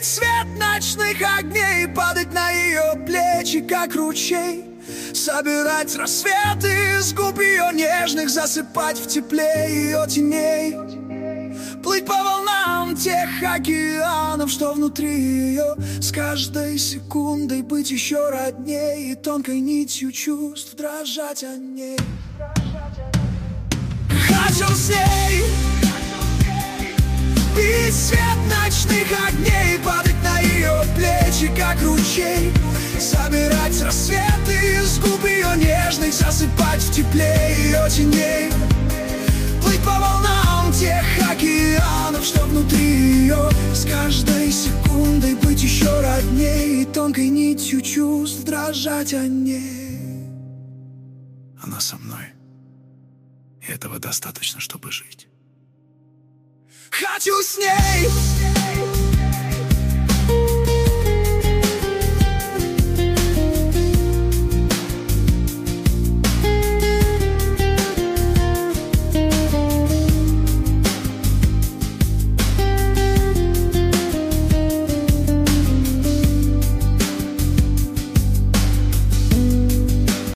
свет ночных огней, падать на ее плечи, как ручей, собирать рассветы с губ ее нежных, засыпать в тепле ее теней, плыть по волнам тех океанов, что внутри ее, с каждой секундой быть еще родней, и тонкой нитью чувств дрожать о ней. Хочу с ней пить свет ночных огней, падать на ее плечи, как ручей, собирать рассветы с губ ее нежных, засыпать в тепле ее теней, плыть по волнам тех океанов, что внутри ее, с каждой секундой быть еще родней, и тонкой нитью чувств дрожать о ней. Она со мной, и этого достаточно, чтобы жить. Хочу с ней